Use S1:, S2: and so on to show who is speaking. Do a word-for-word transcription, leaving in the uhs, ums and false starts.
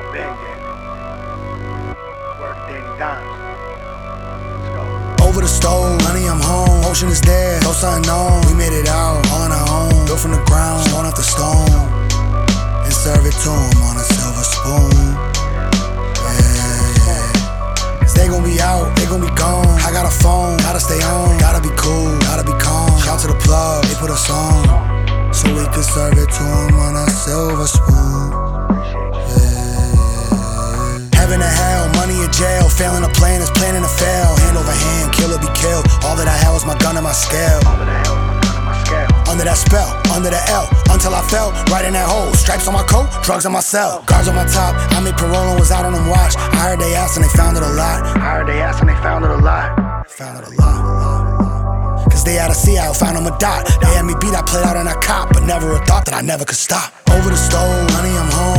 S1: Bang it. Work Danny Dimes. Let's go.
S2: Over the stove, honey, I'm home. Ocean is there, no something known. We made it out, all on our own. Built from the ground, stone after stone. And serve it to 'em on a silver spoon. Yeah, yeah. Cause they gon' be out, they gon' be gone. I got a phone, gotta stay on. Gotta be cool, gotta be calm. Shout to the plug, they put us on. So we could serve it to 'em on a silver spoon. Heaven or hell, money or jail. Failing a plan is planning to fail. Hand over hand, kill or be killed. All that I had was my gun and my scale.
S1: All that I held was my gun and my scale.
S2: Under that spell, under the L, until I fell, right in that hole. Stripes on my coat, drugs on my cell. Guards on my top, I made parole and was out on them watch. I heard they asked and they found it a lot.
S1: I heard they asked and they found it a lot.
S2: Found it a lot. Cause they had a C, I found them a dot. They had me beat, I played out and I cop, but never a thought that I never could stop. Over the stove, honey, I'm home.